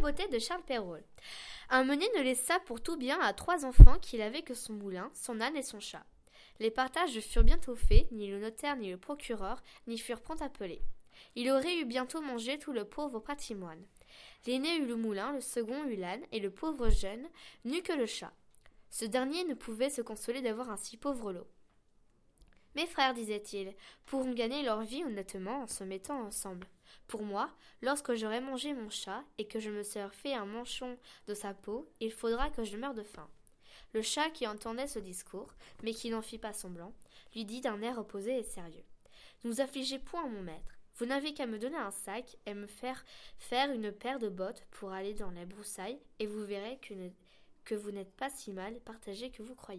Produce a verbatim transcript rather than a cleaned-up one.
beauté de Charles Perrault. Un meunier ne laissa pour tout bien à trois enfants qu'il avait que son moulin, son âne et son chat. Les partages furent bientôt faits, ni le notaire ni le procureur n'y furent prompt appelés. Il aurait eu bientôt mangé tout le pauvre patrimoine. L'aîné eut le moulin, le second eut l'âne, et le pauvre jeune n'eut que le chat. Ce dernier ne pouvait se consoler d'avoir un si pauvre lot. Mes frères, disait-il, pourront gagner leur vie honnêtement en se mettant ensemble. Pour moi, lorsque j'aurai mangé mon chat et que je me serai fait un manchon de sa peau, il faudra que je meure de faim. Le chat, qui entendait ce discours, mais qui n'en fit pas semblant, lui dit d'un air reposé et sérieux. « Ne vous affligez point, mon maître. Vous n'avez qu'à me donner un sac et me faire faire une paire de bottes pour aller dans les broussailles, et vous verrez que, ne, que vous n'êtes pas si mal partagé que vous croyez. »